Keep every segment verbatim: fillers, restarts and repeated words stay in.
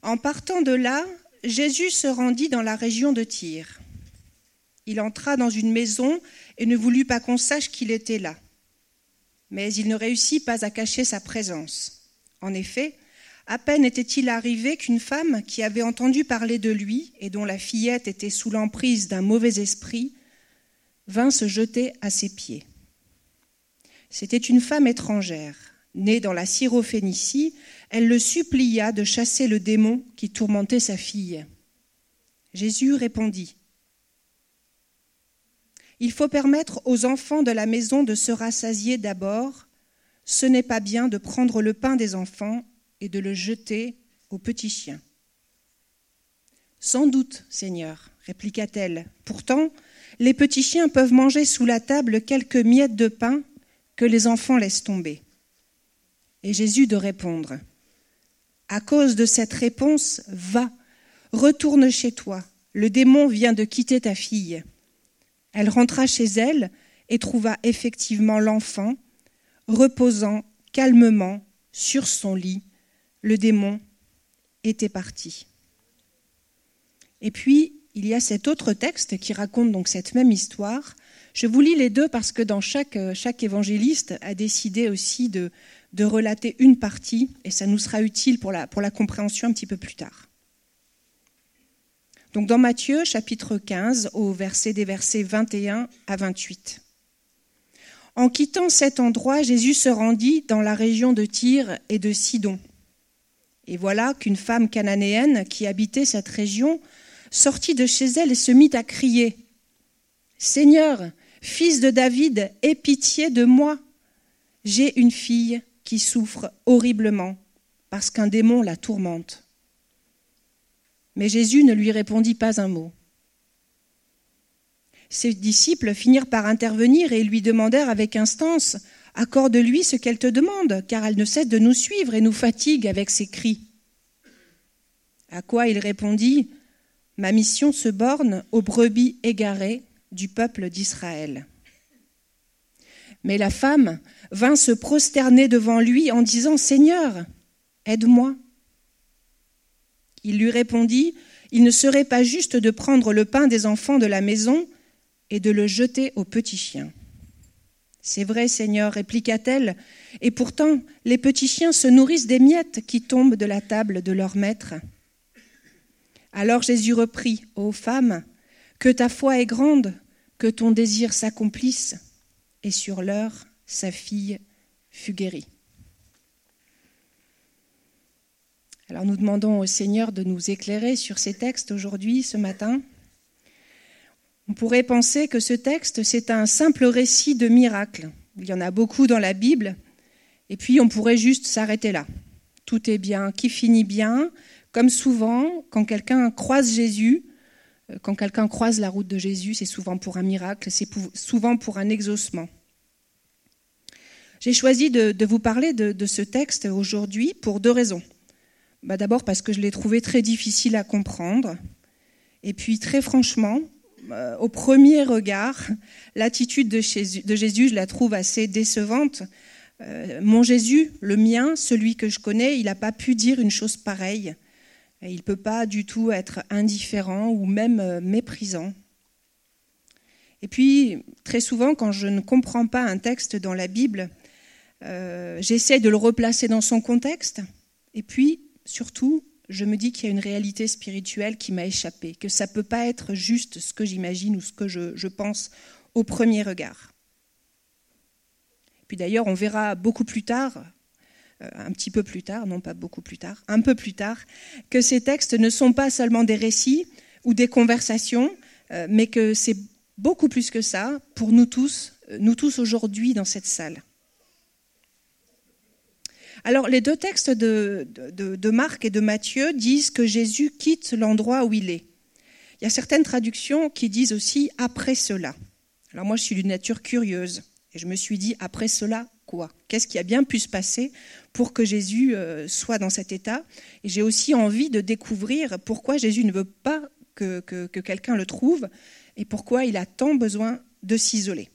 En partant de là, Jésus se rendit dans la région de Tyr. Il entra dans une maison et ne voulut pas qu'on sache qu'il était là. Mais il ne réussit pas à cacher sa présence. En effet, à peine était-il arrivé qu'une femme qui avait entendu parler de lui et dont la fillette était sous l'emprise d'un mauvais esprit, vint se jeter à ses pieds. C'était une femme étrangère, née dans la Syrophénicie. Elle le supplia de chasser le démon qui tourmentait sa fille. Jésus répondit : « Il faut permettre aux enfants de la maison de se rassasier d'abord. Ce n'est pas bien de prendre le pain des enfants et de le jeter aux petits chiens. » « Sans doute, Seigneur, répliqua-t-elle. Pourtant, les petits chiens peuvent manger sous la table quelques miettes de pain que les enfants laissent tomber. » Et Jésus de répondre : « À cause de cette réponse, va, retourne chez toi. Le démon vient de quitter ta fille. » Elle rentra chez elle et trouva effectivement l'enfant reposant calmement sur son lit. Le démon était parti. Et puis, il y a cet autre texte qui raconte donc cette même histoire. Je vous lis les deux parce que dans chaque, chaque évangéliste a décidé aussi de, de relater une partie et ça nous sera utile pour la, pour la compréhension un petit peu plus tard. Donc dans Matthieu, chapitre quinze, au verset des versets vingt et un à vingt-huit. En quittant cet endroit, Jésus se rendit dans la région de Tyr et de Sidon. Et voilà qu'une femme cananéenne qui habitait cette région sortit de chez elle et se mit à crier : « Seigneur, fils de David, aie pitié de moi. J'ai une fille qui souffre horriblement parce qu'un démon la tourmente. » Mais Jésus ne lui répondit pas un mot. Ses disciples finirent par intervenir et lui demandèrent avec instance : « Accorde-lui ce qu'elle te demande, car elle ne cesse de nous suivre et nous fatigue avec ses cris. » À quoi il répondit : « Ma mission se borne aux brebis égarées du peuple d'Israël. » Mais la femme vint se prosterner devant lui en disant : « Seigneur, aide-moi. » Il lui répondit : « Il ne serait pas juste de prendre le pain des enfants de la maison et de le jeter aux petits chiens. » « C'est vrai, Seigneur, répliqua-t-elle, et pourtant les petits chiens se nourrissent des miettes qui tombent de la table de leur maître. » Alors Jésus reprit : « Ô femme, que ta foi est grande, que ton désir s'accomplisse. » Et sur l'heure, sa fille fut guérie. Alors nous demandons au Seigneur de nous éclairer sur ces textes aujourd'hui, ce matin. On pourrait penser que ce texte, c'est un simple récit de miracle. Il y en a beaucoup dans la Bible, et puis on pourrait juste s'arrêter là. Tout est bien, qui finit bien, comme souvent, quand quelqu'un croise Jésus, quand quelqu'un croise la route de Jésus, c'est souvent pour un miracle, c'est souvent pour un exaucement. J'ai choisi de, de vous parler de, de ce texte aujourd'hui pour deux raisons. Bah d'abord parce que je l'ai trouvé très difficile à comprendre, et puis très franchement, euh, au premier regard, l'attitude de Jésus, de Jésus, je la trouve assez décevante. Euh, mon Jésus, le mien, celui que je connais, il n'a pas pu dire une chose pareille. Il ne peut pas du tout être indifférent ou même méprisant. Et puis, très souvent, quand je ne comprends pas un texte dans la Bible, euh, j'essaie de le replacer dans son contexte. Et puis, surtout, je me dis qu'il y a une réalité spirituelle qui m'a échappé, que ça ne peut pas être juste ce que j'imagine ou ce que je, je pense au premier regard. Puis d'ailleurs, on verra beaucoup plus tard, euh, un petit peu plus tard, non pas beaucoup plus tard, un peu plus tard, que ces textes ne sont pas seulement des récits ou des conversations, euh, mais que c'est beaucoup plus que ça pour nous tous, nous tous aujourd'hui dans cette salle. Alors, les deux textes de, de, de Marc et de Matthieu disent que Jésus quitte l'endroit où il est. Il y a certaines traductions qui disent aussi « après cela ». Alors moi, je suis d'une nature curieuse et je me suis dit « après cela, quoi ?» Qu'est-ce qui a bien pu se passer pour que Jésus euh, soit dans cet état ? Et j'ai aussi envie de découvrir pourquoi Jésus ne veut pas que, que, que quelqu'un le trouve et pourquoi il a tant besoin de s'isoler.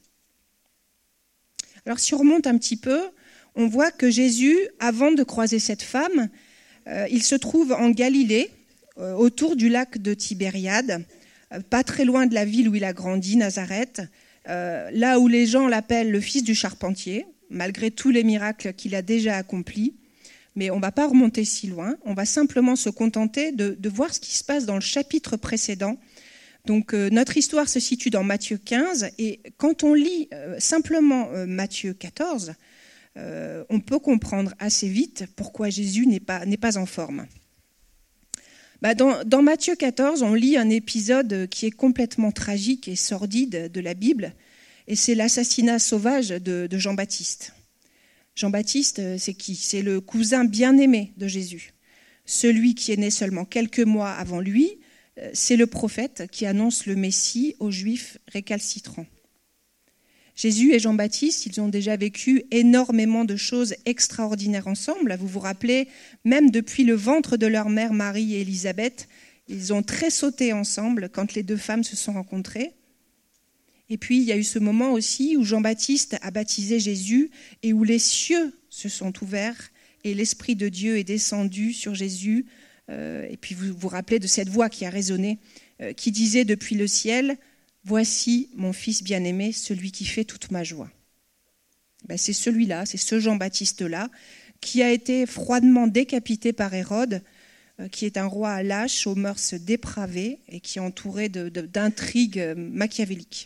Alors, si on remonte un petit peu, on voit que Jésus, avant de croiser cette femme, Euh, il se trouve en Galilée, euh, autour du lac de Tibériade, euh, pas très loin de la ville où il a grandi, Nazareth, euh, là où les gens l'appellent le fils du charpentier, malgré tous les miracles qu'il a déjà accomplis. Mais on ne va pas remonter si loin, on va simplement se contenter de, de voir ce qui se passe dans le chapitre précédent. Donc euh, notre histoire se situe dans Matthieu quinze, et quand on lit euh, simplement euh, Matthieu quatorze, euh, on peut comprendre assez vite pourquoi Jésus n'est pas, n'est pas en forme. Bah dans, dans Matthieu quatorze, on lit un épisode qui est complètement tragique et sordide de la Bible, et c'est l'assassinat sauvage de, de Jean-Baptiste. Jean-Baptiste, c'est qui ? C'est le cousin bien-aimé de Jésus. Celui qui est né seulement quelques mois avant lui, c'est le prophète qui annonce le Messie aux Juifs récalcitrants. Jésus et Jean-Baptiste, ils ont déjà vécu énormément de choses extraordinaires ensemble. Vous vous rappelez, même depuis le ventre de leur mère Marie et Élisabeth, ils ont très sauté ensemble quand les deux femmes se sont rencontrées. Et puis, il y a eu ce moment aussi où Jean-Baptiste a baptisé Jésus et où les cieux se sont ouverts et l'Esprit de Dieu est descendu sur Jésus. Euh, et puis, vous vous rappelez de cette voix qui a résonné, euh, qui disait depuis le ciel « Voici mon fils bien-aimé, celui qui fait toute ma joie ». Ben, c'est celui-là, c'est ce Jean-Baptiste-là, qui a été froidement décapité par Hérode, euh, qui est un roi lâche, aux mœurs dépravées et qui est entouré de, de, d'intrigues machiavéliques.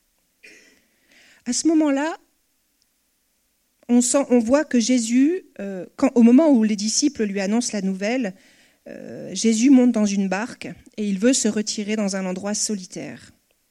À ce moment-là, on, sent, on voit que Jésus, euh, quand, au moment où les disciples lui annoncent la nouvelle, euh, Jésus monte dans une barque et il veut se retirer dans un endroit solitaire.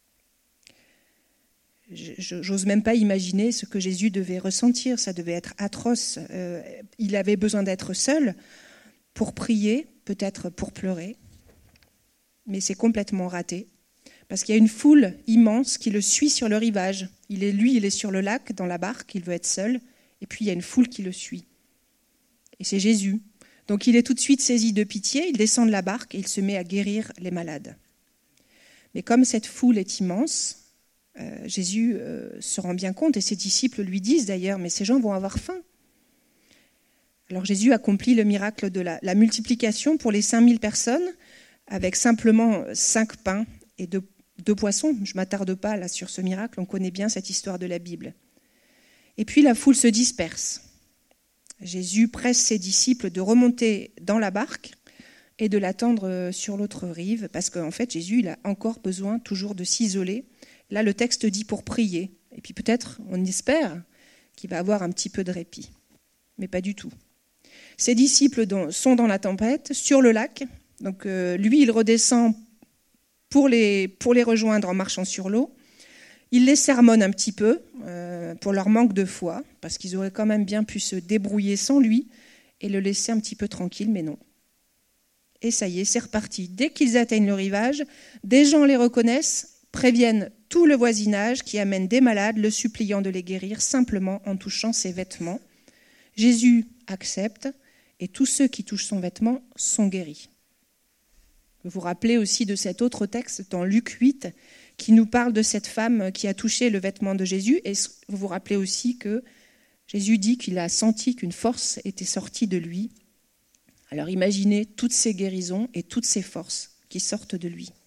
Je, j'ose même pas imaginer ce que Jésus devait ressentir, ça devait être atroce. Euh, il avait besoin d'être seul pour prier, peut-être pour pleurer, mais c'est complètement raté. Parce qu'il y a une foule immense qui le suit sur le rivage. Il est, lui, il est sur le lac, dans la barque, il veut être seul. Et puis, il y a une foule qui le suit. Et c'est Jésus. Donc, il est tout de suite saisi de pitié, il descend de la barque et il se met à guérir les malades. Mais comme cette foule est immense, euh, Jésus euh, se rend bien compte, et ses disciples lui disent d'ailleurs, mais ces gens vont avoir faim. Alors, Jésus accomplit le miracle de la, la multiplication pour les cinq mille personnes, avec simplement cinq pains et deux Deux poissons, je ne m'attarde pas là sur ce miracle, on connaît bien cette histoire de la Bible. Et puis la foule se disperse. Jésus presse ses disciples de remonter dans la barque et de l'attendre sur l'autre rive, parce qu'en fait Jésus il a encore besoin toujours de s'isoler. Là le texte dit pour prier, et puis peut-être on espère qu'il va avoir un petit peu de répit, mais pas du tout. Ses disciples sont dans la tempête, sur le lac, donc euh, lui il redescend Pour les, pour les rejoindre en marchant sur l'eau. Il les sermonne un petit peu euh, pour leur manque de foi, parce qu'ils auraient quand même bien pu se débrouiller sans lui et le laisser un petit peu tranquille, mais non. Et ça y est, c'est reparti. Dès qu'ils atteignent le rivage, des gens les reconnaissent, préviennent tout le voisinage qui amène des malades, le suppliant de les guérir simplement en touchant ses vêtements. Jésus accepte et tous ceux qui touchent son vêtement sont guéris. Vous vous rappelez aussi de cet autre texte dans Luc huit qui nous parle de cette femme qui a touché le vêtement de Jésus. Et vous vous rappelez aussi que Jésus dit qu'il a senti qu'une force était sortie de lui. Alors imaginez toutes ces guérisons et toutes ces forces qui sortent de lui.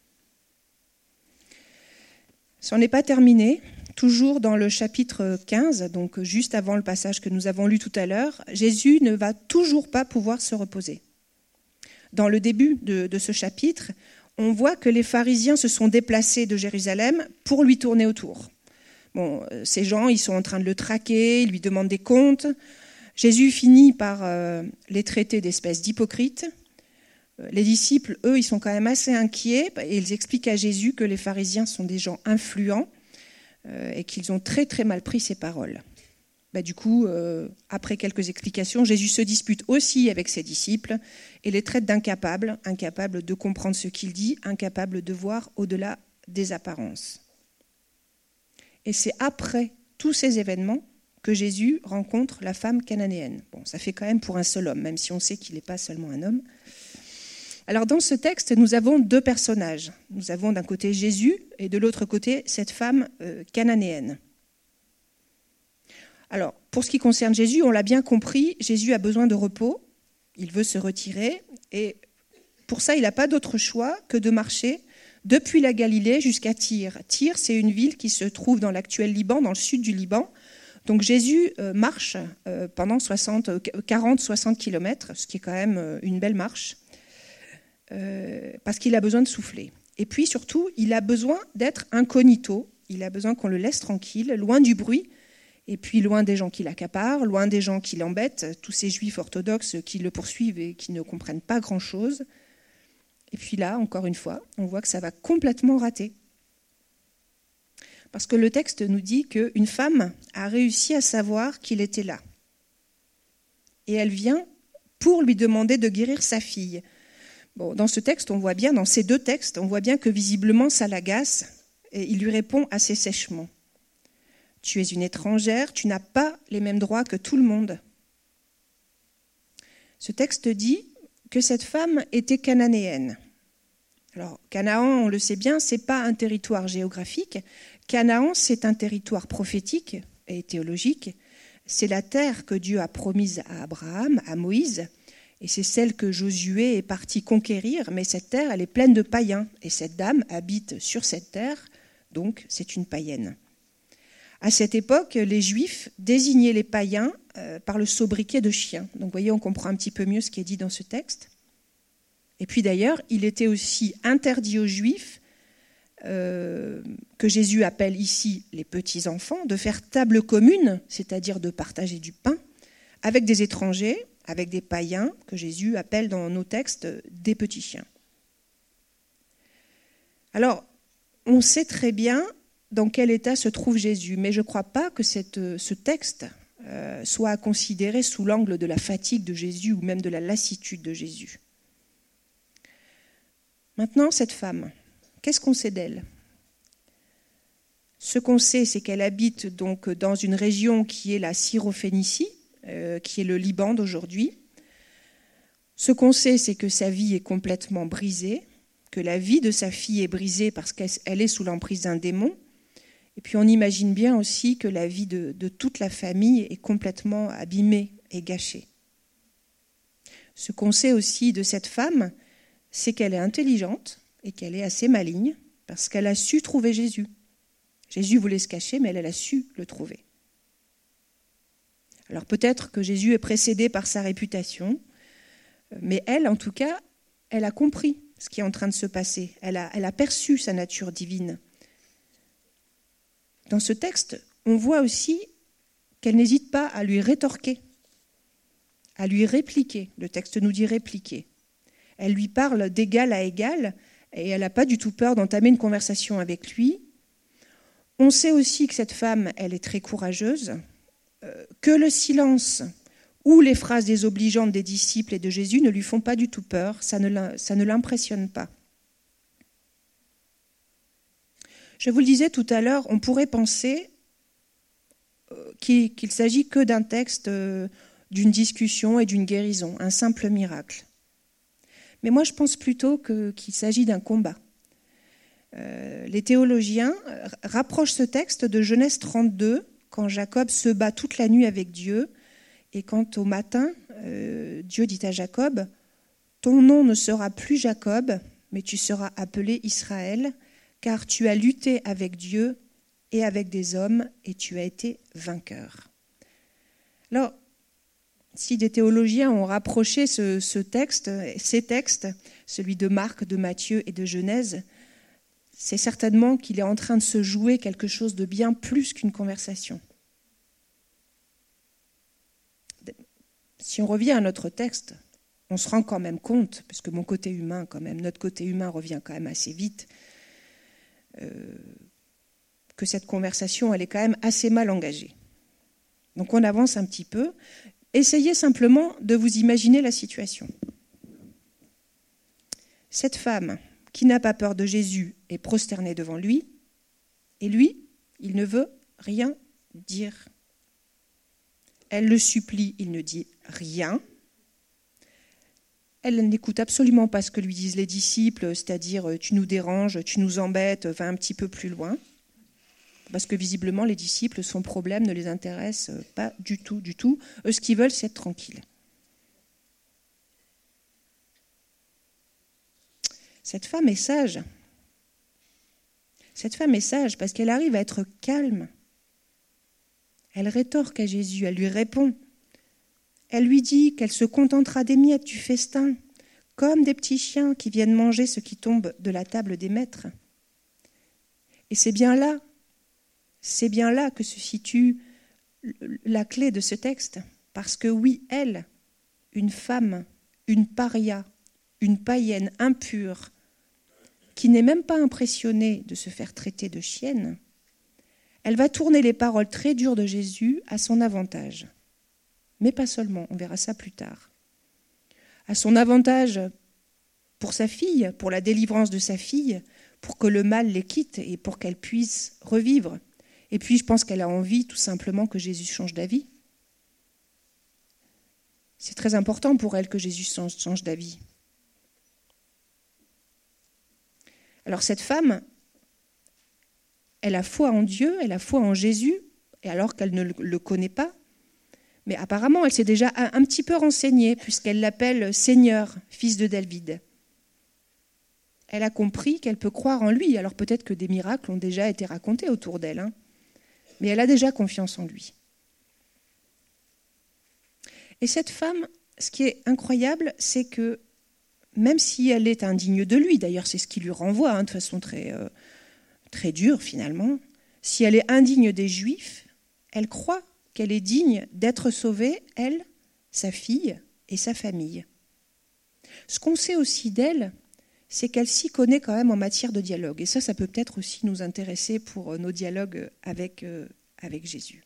Ça n'est pas terminé. Toujours dans le chapitre quinze, donc juste avant le passage que nous avons lu tout à l'heure, Jésus ne va toujours pas pouvoir se reposer. Dans le début de, de ce chapitre, on voit que les pharisiens se sont déplacés de Jérusalem pour lui tourner autour. Bon, ces gens, ils sont en train de le traquer, ils lui demandent des comptes. Jésus finit par euh, les traiter d'espèces d'hypocrites. Les disciples, eux, ils sont quand même assez inquiets et ils expliquent à Jésus que les pharisiens sont des gens influents euh, et qu'ils ont très très mal pris ses paroles. Bah, du coup, euh, après quelques explications, Jésus se dispute aussi avec ses disciples et les traite d'incapables, incapables de comprendre ce qu'il dit, incapables de voir au-delà des apparences. Et c'est après tous ces événements que Jésus rencontre la femme cananéenne. Bon, ça fait quand même pour un seul homme, même si on sait qu'il n'est pas seulement un homme. Alors dans ce texte, nous avons deux personnages. Nous avons d'un côté Jésus et de l'autre côté cette femme euh, cananéenne. Alors, pour ce qui concerne Jésus, on l'a bien compris, Jésus a besoin de repos. il veut se retirer, et pour ça, il n'a pas d'autre choix que de marcher depuis la Galilée jusqu'à Tyr. Tyr, c'est une ville qui se trouve dans l'actuel Liban, dans le sud du Liban. Donc Jésus euh, marche euh, pendant quarante à soixante kilomètres, ce qui est quand même euh, une belle marche, euh, parce qu'il a besoin de souffler. Et puis surtout, il a besoin d'être incognito, il a besoin qu'on le laisse tranquille, loin du bruit, et puis loin des gens qui l'accaparent, loin des gens qui l'embêtent, tous ces juifs orthodoxes qui le poursuivent et qui ne comprennent pas grand-chose. Et puis là, encore une fois, on voit que ça va complètement rater. Parce que le texte nous dit qu'une femme a réussi à savoir qu'il était là. Et elle vient pour lui demander de guérir sa fille. Bon, dans ce texte, on voit bien, dans ces deux textes, on voit bien que visiblement ça l'agace, et il lui répond assez sèchement. « Tu es une étrangère, tu n'as pas les mêmes droits que tout le monde. » Ce texte dit que cette femme était cananéenne. Alors, Canaan, on le sait bien, ce n'est pas un territoire géographique. Canaan, c'est un territoire prophétique et théologique. C'est la terre que Dieu a promise à Abraham, à Moïse, et c'est celle que Josué est parti conquérir, mais cette terre, elle est pleine de païens, et cette dame habite sur cette terre, donc c'est une païenne. À cette époque, les Juifs désignaient les païens euh, par le sobriquet de chien. Donc vous voyez, on comprend un petit peu mieux ce qui est dit dans ce texte. Et puis d'ailleurs, il était aussi interdit aux Juifs, euh, que Jésus appelle ici les petits-enfants, de faire table commune, c'est-à-dire de partager du pain, avec des étrangers, avec des païens, que Jésus appelle dans nos textes des petits chiens. Alors, on sait très bien dans quel état se trouve Jésus, mais je ne crois pas que cette, ce texte euh, soit à considérer sous l'angle de la fatigue de Jésus ou même de la lassitude de Jésus. Maintenant, cette femme, qu'est-ce qu'on sait d'elle ? Ce qu'on sait, c'est qu'elle habite donc dans une région qui est la Syrophénicie, euh, qui est le Liban d'aujourd'hui. Ce qu'on sait, c'est que sa vie est complètement brisée, que la vie de sa fille est brisée parce qu'elle est sous l'emprise d'un démon. Et puis on imagine bien aussi que la vie de, de toute la famille est complètement abîmée et gâchée. Ce qu'on sait aussi de cette femme, c'est qu'elle est intelligente et qu'elle est assez maligne parce qu'elle a su trouver Jésus. Jésus voulait se cacher, mais elle, elle a su le trouver. Alors peut-être que Jésus est précédé par sa réputation, mais elle, en tout cas, elle a compris ce qui est en train de se passer. Elle a, elle a perçu sa nature divine. Dans ce texte, on voit aussi qu'elle n'hésite pas à lui rétorquer, à lui répliquer. Le texte nous dit répliquer. Elle lui parle d'égal à égal et elle n'a pas du tout peur d'entamer une conversation avec lui. On sait aussi que cette femme, elle est très courageuse, euh, que le silence ou les phrases désobligeantes des disciples et de Jésus ne lui font pas du tout peur, ça ne, ça ne l'impressionne pas. Je vous le disais tout à l'heure, on pourrait penser qu'il, qu'il s'agit que d'un texte, euh, d'une discussion et d'une guérison, un simple miracle. Mais moi, je pense plutôt que, qu'il s'agit d'un combat. Euh, les théologiens rapprochent ce texte de Genèse trente-deux, quand Jacob se bat toute la nuit avec Dieu, et quand au matin, euh, Dieu dit à Jacob, « Ton nom ne sera plus Jacob, mais tu seras appelé Israël, car tu as lutté avec Dieu et avec des hommes, et tu as été vainqueur. » Alors, si des théologiens ont rapproché ce, ce texte, ces textes, celui de Marc, de Matthieu et de Genèse, c'est certainement qu'il est en train de se jouer quelque chose de bien plus qu'une conversation. Si on revient à notre texte, on se rend quand même compte, parce que mon côté humain, quand même, notre côté humain revient quand même assez vite, euh, que cette conversation, elle est quand même assez mal engagée. Donc on avance un petit peu. Essayez simplement de vous imaginer la situation. Cette femme qui n'a pas peur de Jésus est prosternée devant lui, et lui, il ne veut rien dire. Elle le supplie, il ne dit rien. Elle n'écoute absolument pas ce que lui disent les disciples, c'est-à-dire « tu nous déranges, tu nous embêtes, va un petit peu plus loin ». Parce que visiblement, les disciples, son problème ne les intéresse pas du tout, du tout. Eux, ce qu'ils veulent, c'est être tranquilles. Cette femme est sage. Cette femme est sage parce qu'elle arrive à être calme. Elle rétorque à Jésus, elle lui répond. Elle lui dit qu'elle se contentera des miettes du festin, comme des petits chiens qui viennent manger ce qui tombe de la table des maîtres. Et c'est bien là, c'est bien là que se situe la clé de ce texte. Parce que oui, elle, une femme, une paria, une païenne impure, qui n'est même pas impressionnée de se faire traiter de chienne, elle va tourner les paroles très dures de Jésus à son avantage. Mais pas seulement, on verra ça plus tard. À son avantage pour sa fille, pour la délivrance de sa fille, pour que le mal les quitte et pour qu'elle puisse revivre. Et puis je pense qu'elle a envie tout simplement que Jésus change d'avis. C'est très important pour elle que Jésus change, change d'avis. Alors cette femme, elle a foi en Dieu, elle a foi en Jésus, et alors qu'elle ne le connaît pas. Mais apparemment, elle s'est déjà un, un petit peu renseignée, puisqu'elle l'appelle Seigneur, fils de David. Elle a compris qu'elle peut croire en lui, alors peut-être que des miracles ont déjà été racontés autour d'elle, hein. Mais elle a déjà confiance en lui. Et cette femme, ce qui est incroyable, c'est que même si elle est indigne de lui, d'ailleurs c'est ce qui lui renvoie hein, de façon très, euh, très dure finalement, si elle est indigne des Juifs, elle croit qu'elle est digne d'être sauvée, elle, sa fille et sa famille. Ce qu'on sait aussi d'elle, c'est qu'elle s'y connaît quand même en matière de dialogue. Et ça, ça peut peut-être aussi nous intéresser pour nos dialogues avec, euh, avec Jésus.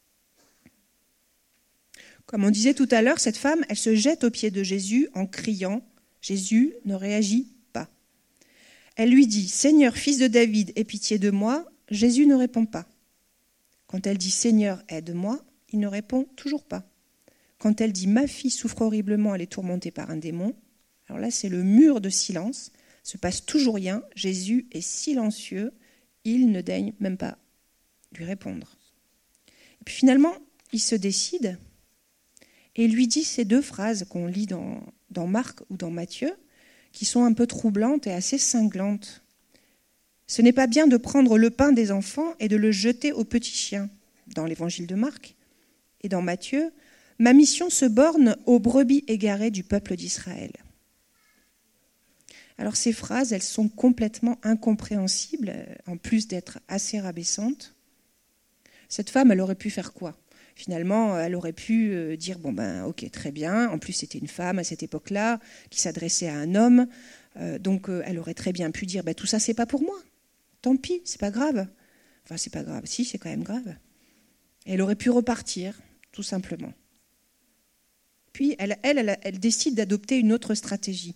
Comme on disait tout à l'heure, cette femme, elle se jette aux pieds de Jésus en criant. Jésus ne réagit pas. Elle lui dit « Seigneur, fils de David, aie pitié de moi ». Jésus ne répond pas. Quand elle dit « Seigneur, aide-moi », il ne répond toujours pas. Quand elle dit « Ma fille souffre horriblement, elle est tourmentée par un démon », alors là, c'est le mur de silence. Il ne se passe toujours rien. Jésus est silencieux. Il ne daigne même pas lui répondre. Et puis finalement, il se décide et lui dit ces deux phrases qu'on lit dans, dans Marc ou dans Matthieu, qui sont un peu troublantes et assez cinglantes. « Ce n'est pas bien de prendre le pain des enfants et de le jeter aux petits chiens » dans l'évangile de Marc. Et dans Matthieu, « Ma mission se borne aux brebis égarées du peuple d'Israël ». Alors ces phrases, elles sont complètement incompréhensibles, en plus d'être assez rabaissantes. Cette femme, elle aurait pu faire quoi ? Finalement, elle aurait pu dire, bon ben ok, très bien, en plus c'était une femme à cette époque-là, qui s'adressait à un homme, euh, donc euh, elle aurait très bien pu dire, ben, tout ça c'est pas pour moi, tant pis, c'est pas grave. Enfin c'est pas grave, si c'est quand même grave. Et elle aurait pu repartir, tout simplement. Puis elle, elle, elle, elle décide d'adopter une autre stratégie.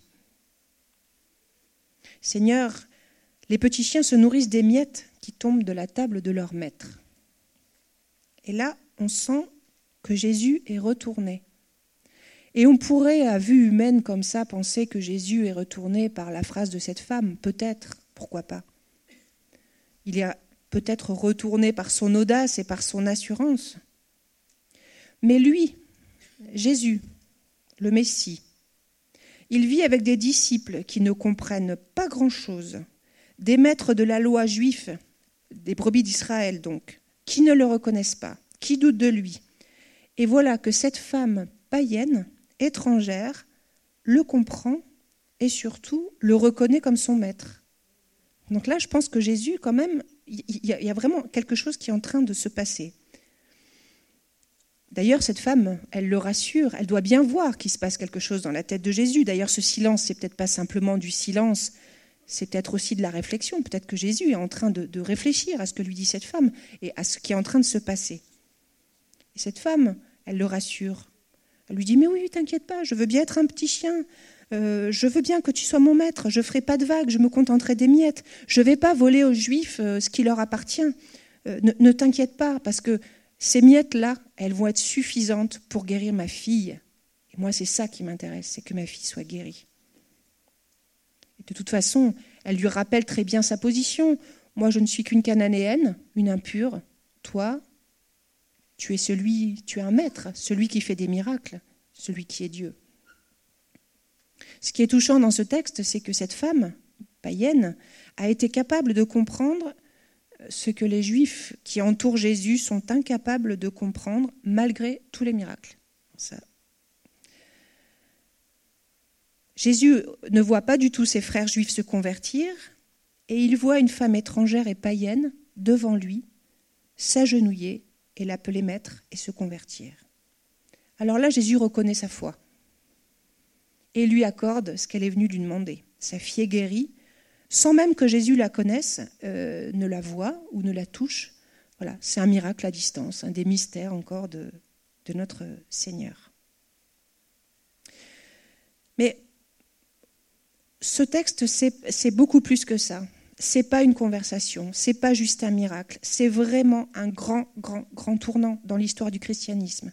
Seigneur, les petits chiens se nourrissent des miettes qui tombent de la table de leur maître. Et là, on sent que Jésus est retourné. Et on pourrait, à vue humaine comme ça, penser que Jésus est retourné par la phrase de cette femme. Peut-être, pourquoi pas. Il est peut-être retourné par son audace et par son assurance. Mais lui, Jésus, le Messie, il vit avec des disciples qui ne comprennent pas grand-chose, des maîtres de la loi juifs, des brebis d'Israël donc, qui ne le reconnaissent pas, qui doutent de lui. Et voilà que cette femme païenne, étrangère, le comprend et surtout le reconnaît comme son maître. Donc là, je pense que Jésus, quand même, il y, y a vraiment quelque chose qui est en train de se passer. D'ailleurs, cette femme, elle le rassure, elle doit bien voir qu'il se passe quelque chose dans la tête de Jésus. D'ailleurs, ce silence, c'est peut-être pas simplement du silence, c'est peut-être aussi de la réflexion. Peut-être que Jésus est en train de, de réfléchir à ce que lui dit cette femme et à ce qui est en train de se passer. Et cette femme, elle le rassure. Elle lui dit « Mais oui, t'inquiète pas, je veux bien être un petit chien. Euh, je veux bien que tu sois mon maître. Je ferai pas de vagues, je me contenterai des miettes. Je vais pas voler aux Juifs euh, ce qui leur appartient. Euh, ne, ne t'inquiète pas, parce que ces miettes-là, elles vont être suffisantes pour guérir ma fille. Et moi, c'est ça qui m'intéresse, c'est que ma fille soit guérie. » Et de toute façon, elle lui rappelle très bien sa position. « Moi, je ne suis qu'une Cananéenne, une impure. Toi, tu es celui, tu es un maître, celui qui fait des miracles, celui qui est Dieu. » Ce qui est touchant dans ce texte, c'est que cette femme, païenne, a été capable de comprendre ce que les Juifs qui entourent Jésus sont incapables de comprendre malgré tous les miracles. Ça. Jésus ne voit pas du tout ses frères juifs se convertir et il voit une femme étrangère et païenne devant lui s'agenouiller et l'appeler maître et se convertir. Alors là, Jésus reconnaît sa foi et lui accorde ce qu'elle est venue lui demander. Sa fille est guérie, sans même que Jésus la connaisse, euh, ne la voie ou ne la touche. Voilà, c'est un miracle à distance, un des mystères encore de, de notre Seigneur. Mais ce texte, c'est, c'est beaucoup plus que ça. C'est pas une conversation, c'est pas juste un miracle, c'est vraiment un grand, grand, grand tournant dans l'histoire du christianisme.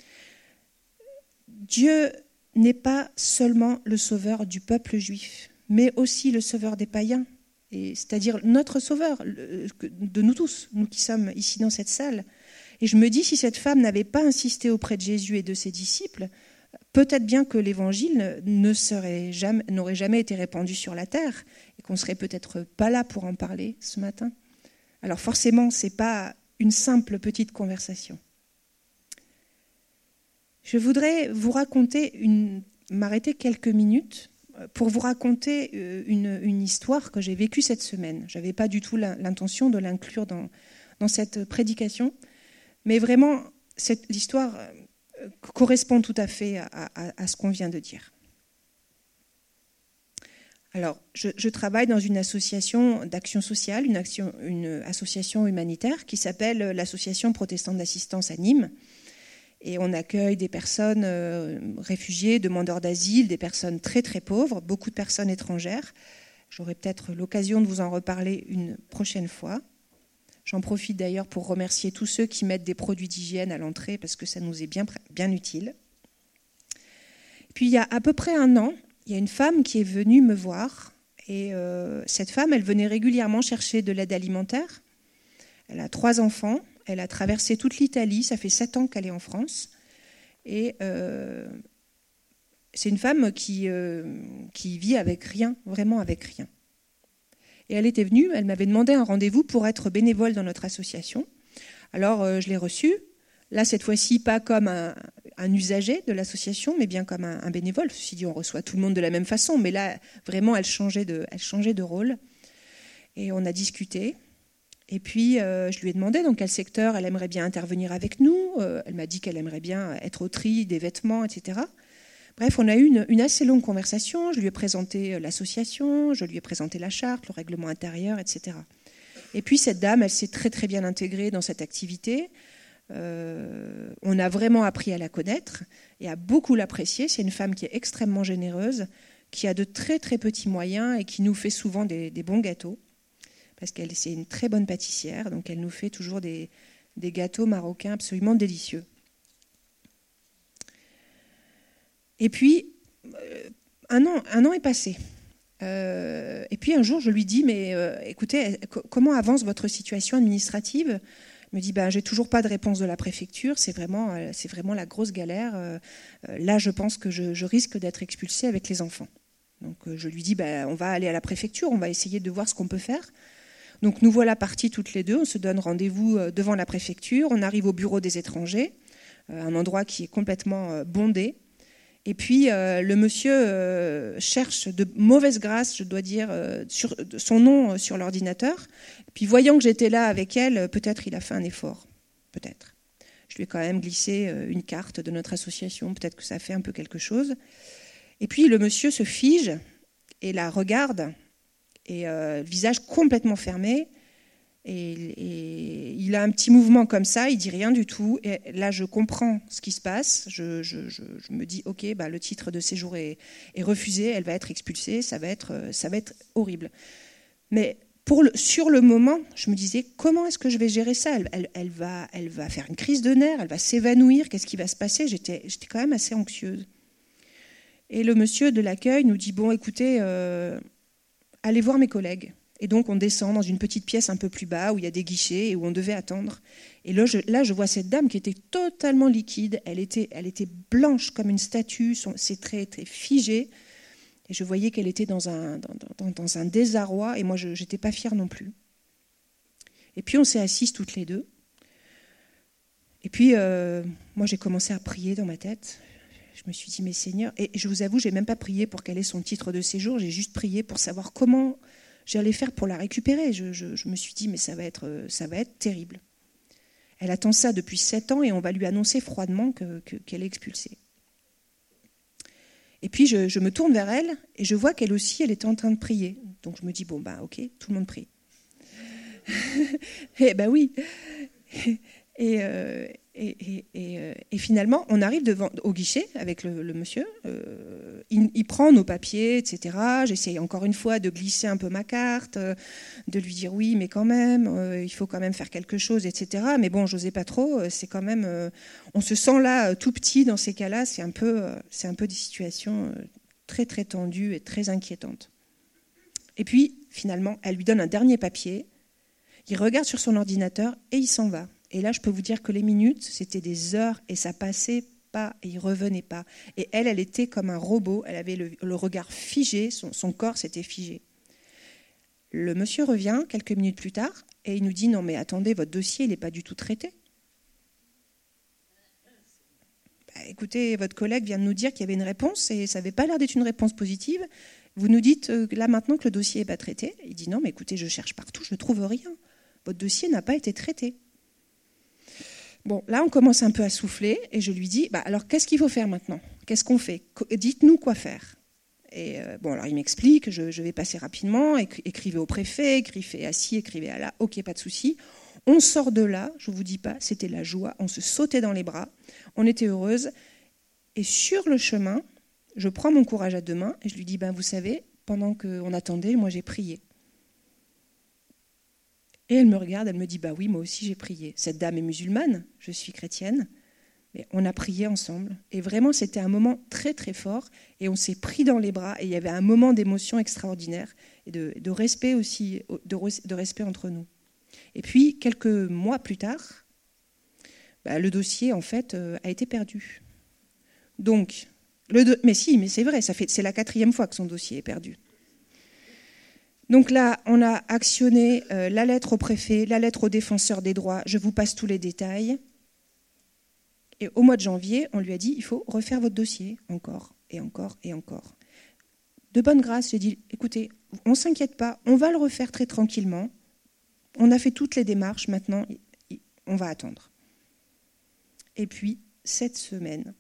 Dieu n'est pas seulement le sauveur du peuple juif, mais aussi le sauveur des païens, et c'est-à-dire notre sauveur, de nous tous, nous qui sommes ici dans cette salle. Et je me dis, si cette femme n'avait pas insisté auprès de Jésus et de ses disciples, peut-être bien que l'évangile ne serait jamais, n'aurait jamais été répandu sur la terre, et qu'on ne serait peut-être pas là pour en parler ce matin. Alors forcément, ce n'est pas une simple petite conversation. Je voudrais vous raconter, une, m'arrêter quelques minutes pour vous raconter une, une histoire que j'ai vécue cette semaine. Je n'avais pas du tout l'intention de l'inclure dans, dans cette prédication, mais vraiment, cette, l'histoire correspond tout à fait à, à, à ce qu'on vient de dire. Alors, je, je travaille dans une association d'action sociale, une, action, une association humanitaire qui s'appelle l'Association protestante d'assistance à Nîmes. Et on accueille des personnes euh, réfugiées, demandeurs d'asile, des personnes très très pauvres, beaucoup de personnes étrangères. J'aurai peut-être l'occasion de vous en reparler une prochaine fois. J'en profite d'ailleurs pour remercier tous ceux qui mettent des produits d'hygiène à l'entrée parce que ça nous est bien, bien utile. Puis il y a à peu près un an, il y a une femme qui est venue me voir. Et euh, cette femme, elle venait régulièrement chercher de l'aide alimentaire. Elle a trois enfants. Elle a traversé toute l'Italie, ça fait sept ans qu'elle est en France. Et euh, c'est une femme qui, euh, qui vit avec rien, vraiment avec rien. Et elle était venue, elle m'avait demandé un rendez-vous pour être bénévole dans notre association. Alors euh, je l'ai reçue. Là, cette fois-ci, pas comme un, un usager de l'association, mais bien comme un, un bénévole. Ceci dit, on reçoit tout le monde de la même façon. Mais là, vraiment, elle changeait de, elle changeait de rôle. Et on a discuté. Et puis, euh, je lui ai demandé dans quel secteur elle aimerait bien intervenir avec nous. Euh, elle m'a dit qu'elle aimerait bien être au tri des vêtements, et cetera. Bref, on a eu une, une assez longue conversation. Je lui ai présenté l'association, je lui ai présenté la charte, le règlement intérieur, et cetera. Et puis, cette dame, elle s'est très, très bien intégrée dans cette activité. Euh, on a vraiment appris à la connaître et à beaucoup l'apprécier. C'est une femme qui est extrêmement généreuse, qui a de très, très petits moyens et qui nous fait souvent des, des bons gâteaux. Parce qu'elle c'est une très bonne pâtissière, donc elle nous fait toujours des, des gâteaux marocains absolument délicieux. Et puis, euh, un, an, un an est passé. Euh, et puis un jour, je lui dis, mais euh, écoutez, comment avance votre situation administrative ? Elle me dit, ben, j'ai toujours pas de réponse de la préfecture, c'est vraiment, c'est vraiment la grosse galère. Euh, là, je pense que je, je risque d'être expulsée avec les enfants. Donc je lui dis, ben, on va aller à la préfecture, on va essayer de voir ce qu'on peut faire. Donc nous voilà partis toutes les deux, on se donne rendez-vous devant la préfecture, on arrive au bureau des étrangers, un endroit qui est complètement bondé. Et puis euh, le monsieur euh, cherche de mauvaise grâce, je dois dire, euh, sur, son nom sur l'ordinateur. Puis voyant que j'étais là avec elle, peut-être il a fait un effort, peut-être. Je lui ai quand même glissé une carte de notre association, peut-être que ça fait un peu quelque chose. Et puis le monsieur se fige et la regarde. Et euh, visage complètement fermé, et, et il a un petit mouvement comme ça, il dit rien du tout, et là je comprends ce qui se passe, je, je, je, je me dis ok, bah, le titre de séjour est, est refusé, elle va être expulsée, ça va être, ça va être horrible. Mais pour le, sur le moment, je me disais comment est-ce que je vais gérer ça, elle, elle, elle, va, elle va faire une crise de nerfs, elle va s'évanouir, qu'est-ce qui va se passer, j'étais, j'étais quand même assez anxieuse. Et le monsieur de l'accueil nous dit bon écoutez, euh, allez voir mes collègues. Et donc, on descend dans une petite pièce un peu plus bas où il y a des guichets et où on devait attendre. Et là, je, là, je vois cette dame qui était totalement liquide. Elle était, elle était blanche comme une statue, son, ses traits étaient figés. Et je voyais qu'elle était dans un, dans, dans, dans un désarroi, et moi, je n'étais pas fière non plus. Et puis, on s'est assises toutes les deux. Et puis, euh, moi, j'ai commencé à prier dans ma tête. Je me suis dit, mais Seigneur, et je vous avoue, je n'ai même pas prié pour qu'elle ait son titre de séjour, j'ai juste prié pour savoir comment j'allais faire pour la récupérer. Je, je, je me suis dit, mais ça va être, ça va être terrible. Elle attend ça depuis sept ans et on va lui annoncer froidement que, que, qu'elle est expulsée. Et puis, je, je me tourne vers elle et je vois qu'elle aussi, elle était en train de prier. Donc, je me dis, bon, bah, ok, tout le monde prie. Eh ben oui. Et, euh, et, et, et, et finalement, on arrive devant, au guichet avec le, le monsieur. Euh, il, il prend nos papiers, et cetera. J'essaye encore une fois de glisser un peu ma carte, euh, de lui dire oui, mais quand même, euh, il faut quand même faire quelque chose, et cetera. Mais bon, j'osais pas trop. C'est quand même, euh, on se sent là tout petit dans ces cas-là. C'est un peu, euh, c'est un peu des situations euh, très très tendues et très inquiétantes. Et puis, finalement, elle lui donne un dernier papier. Il regarde sur son ordinateur et il s'en va. Et là, je peux vous dire que les minutes, c'était des heures et ça passait pas et il revenait pas. Et elle, elle était comme un robot. Elle avait le, le regard figé, son, son corps s'était figé. Le monsieur revient quelques minutes plus tard et il nous dit « Non mais attendez, votre dossier, il n'est pas du tout traité. » Bah, écoutez, votre collègue vient de nous dire qu'il y avait une réponse et ça n'avait pas l'air d'être une réponse positive. Vous nous dites euh, là maintenant que le dossier n'est pas traité. Il dit « Non mais écoutez, je cherche partout, je ne trouve rien. Votre dossier n'a pas été traité. » Bon, là, on commence un peu à souffler et je lui dis, bah, alors qu'est-ce qu'il faut faire maintenant ? Qu'est-ce qu'on fait ? Dites-nous quoi faire. Et euh, bon, alors il m'explique, je, je vais passer rapidement, écri- écrivez au préfet, écrivez à ci, écrivez à là, ok, pas de souci. On sort de là, je ne vous dis pas, c'était la joie, on se sautait dans les bras, on était heureuse. Et sur le chemin, je prends mon courage à deux mains et je lui dis, ben, vous savez, pendant qu'on attendait, moi j'ai prié. Et elle me regarde, elle me dit, bah oui, moi aussi j'ai prié. Cette dame est musulmane, je suis chrétienne, mais on a prié ensemble. Et vraiment, c'était un moment très très fort, et on s'est pris dans les bras, et il y avait un moment d'émotion extraordinaire, et de, de respect aussi, de, de respect entre nous. Et puis, quelques mois plus tard, bah, le dossier, en fait, euh, a été perdu. Donc, le do... mais si, mais c'est vrai, ça fait, c'est la quatrième fois que son dossier est perdu. Donc là, on a actionné euh, la lettre au préfet, la lettre au défenseur des droits, je vous passe tous les détails. Et au mois de janvier, on lui a dit, il faut refaire votre dossier, encore, et encore, et encore. De bonne grâce, j'ai dit, écoutez, on ne s'inquiète pas, on va le refaire très tranquillement. On a fait toutes les démarches, maintenant, on va attendre. Et puis, cette semaine,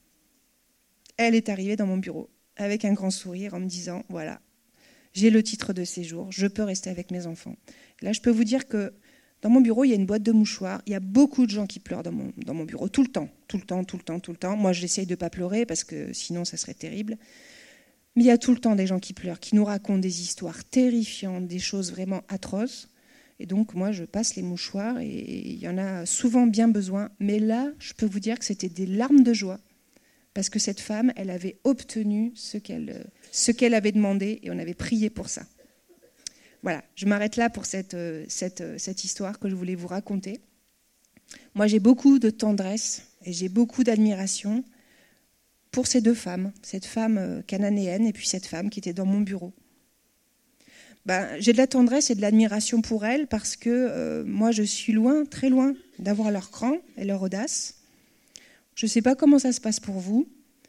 elle est arrivée dans mon bureau, avec un grand sourire, en me disant, voilà, j'ai le titre de séjour, je peux rester avec mes enfants. Là, je peux vous dire que dans mon bureau, il y a une boîte de mouchoirs. Il y a beaucoup de gens qui pleurent dans mon, dans mon bureau, tout le temps, tout le temps, tout le temps, tout le temps. Moi, j'essaye de ne pas pleurer parce que sinon, ça serait terrible. Mais il y a tout le temps des gens qui pleurent, qui nous racontent des histoires terrifiantes, des choses vraiment atroces. Et donc, moi, je passe les mouchoirs et il y en a souvent bien besoin. Mais là, je peux vous dire que c'était des larmes de joie. Parce que cette femme, elle avait obtenu ce qu'elle, ce qu'elle avait demandé et on avait prié pour ça. Voilà, je m'arrête là pour cette, cette, cette histoire que je voulais vous raconter. Moi, j'ai beaucoup de tendresse et j'ai beaucoup d'admiration pour ces deux femmes, cette femme cananéenne et puis cette femme qui était dans mon bureau. Ben, j'ai de la tendresse et de l'admiration pour elles parce que euh, moi, je suis loin, très loin, d'avoir leur cran et leur audace. Je ne sais pas comment ça se passe pour vous,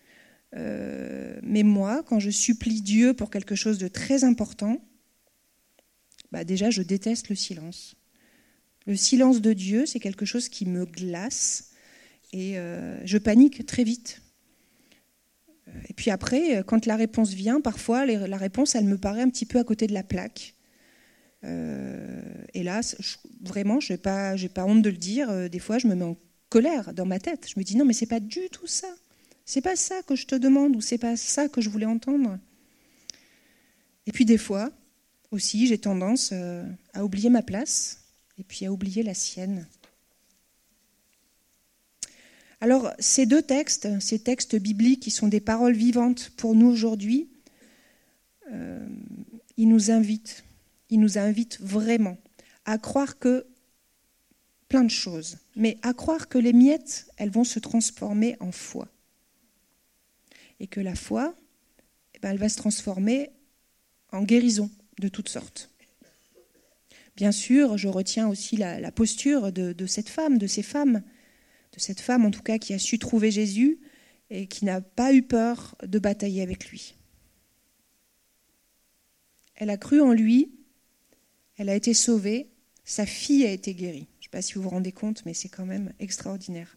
euh, mais moi, quand je supplie Dieu pour quelque chose de très important, bah déjà, je déteste le silence. Le silence de Dieu, c'est quelque chose qui me glace et euh, je panique très vite. Et puis après, quand la réponse vient, parfois, les, la réponse, elle me paraît un petit peu à côté de la plaque. Euh, et là, je, vraiment, je n'ai pas, j'ai pas honte de le dire, euh, des fois, je me mets en colère dans ma tête. Je me dis non, mais c'est pas du tout ça. C'est pas ça que je te demande ou c'est pas ça que je voulais entendre. Et puis des fois aussi, j'ai tendance euh, à oublier ma place et puis à oublier la sienne. Alors, ces deux textes, ces textes bibliques qui sont des paroles vivantes pour nous aujourd'hui, euh, ils nous invitent, ils nous invitent vraiment à croire que plein de choses, mais à croire que les miettes, elles vont se transformer en foi. Et que la foi, ben, elle va se transformer en guérison de toutes sortes. Bien sûr, je retiens aussi la, la posture de, de cette femme, de ces femmes, de cette femme en tout cas qui a su trouver Jésus et qui n'a pas eu peur de batailler avec lui. Elle a cru en lui, elle a été sauvée, sa fille a été guérie. Je ne sais pas si vous vous rendez compte, mais c'est quand même extraordinaire.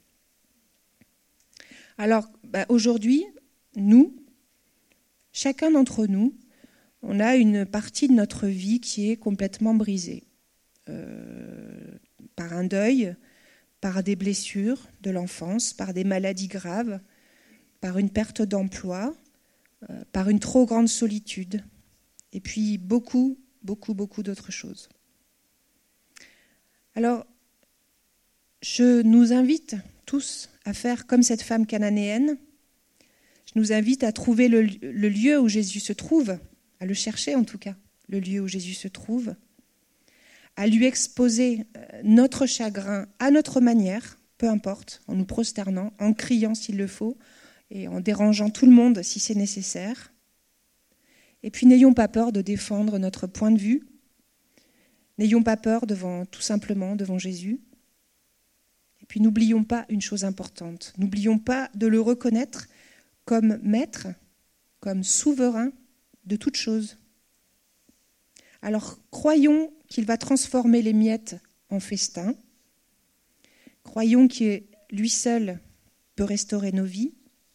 Alors, bah aujourd'hui, nous, chacun d'entre nous, on a une partie de notre vie qui est complètement brisée. Euh, par un deuil, par des blessures de l'enfance, par des maladies graves, par une perte d'emploi, euh, par une trop grande solitude, et puis beaucoup, beaucoup, beaucoup d'autres choses. Alors, je nous invite tous à faire comme cette femme cananéenne. Je nous invite à trouver le, le lieu où Jésus se trouve, à le chercher en tout cas, le lieu où Jésus se trouve, à lui exposer notre chagrin à notre manière, peu importe, en nous prosternant, en criant s'il le faut, et en dérangeant tout le monde si c'est nécessaire. Et puis n'ayons pas peur de défendre notre point de vue, n'ayons pas peur devant, tout simplement devant Jésus. Et puis n'oublions pas une chose importante, n'oublions pas de le reconnaître comme maître, comme souverain de toute chose. Alors croyons qu'il va transformer les miettes en festin, croyons que lui seul peut restaurer nos vies,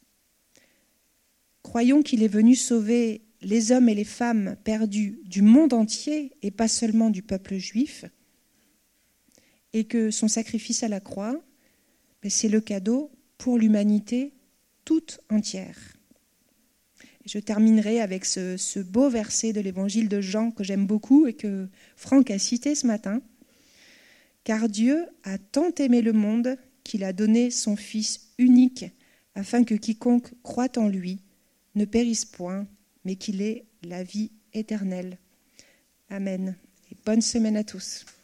croyons qu'il est venu sauver les hommes et les femmes perdus du monde entier et pas seulement du peuple juif, et que son sacrifice à la croix, c'est le cadeau pour l'humanité toute entière. Je terminerai avec ce, ce beau verset de l'évangile de Jean que j'aime beaucoup et que Franck a cité ce matin. « Car Dieu a tant aimé le monde qu'il a donné son Fils unique afin que quiconque croit en lui ne périsse point, mais qu'il ait la vie éternelle. » Amen. Et bonne semaine à tous.